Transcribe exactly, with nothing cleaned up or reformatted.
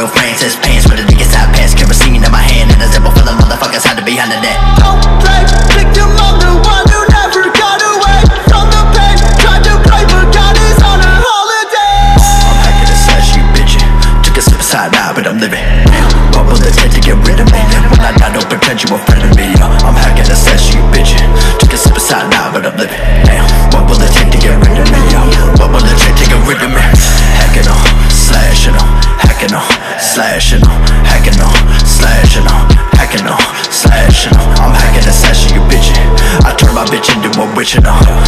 Royal Francis pants with a nigga side pants, kerosene in my hand and a zipper full of motherfuckers hiding behind the net. Don't play victim, I'm the one who never got away from the pain. Tried to play but God is on a holiday. I'm hacking and slash you bitchin'. Took a sip aside now, but I'm living. What will it take to get rid of me? When I die, don't pretend you a friend of me. I'm hacking and slash you bitchin'. Took a sip aside now, but I'm living. What will it take to get rid of me? What will it take to get rid of me? Hacking on, slashing on, hacking on, slashing on, hacking on, slashing on, hacking on, slashing on. I'm hacking and slashing you bitchin'. I turn my bitch into a witch and all.